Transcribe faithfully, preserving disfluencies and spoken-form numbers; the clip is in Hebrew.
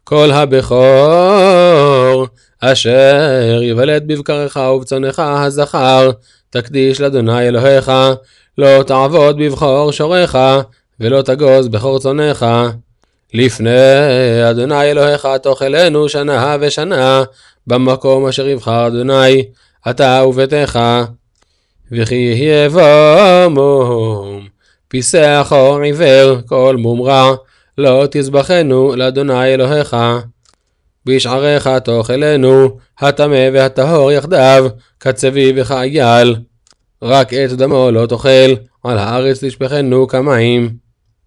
כל הבכור אשר יוולד בבקרך ובצונך הזכר, תקדיש לאדוני אלוהיך, לא תעבוד בבכור שורך, ולא תגוז בכור צונך. לפני אדוני אלוהיך תאכלנו שנה ושנה, במקום אשר יבחר אדוני, אתה וביתך. וכי יהיה במום פיסח או עיוור, כל מומרה, לא תזבחנו לאדוני אלוהיך. בשעריך תאכלנו, הטמא והטהור יחדיו, כצבי וכאייל. רק את דמו לא תאכל, על הארץ תשפכנו כמים.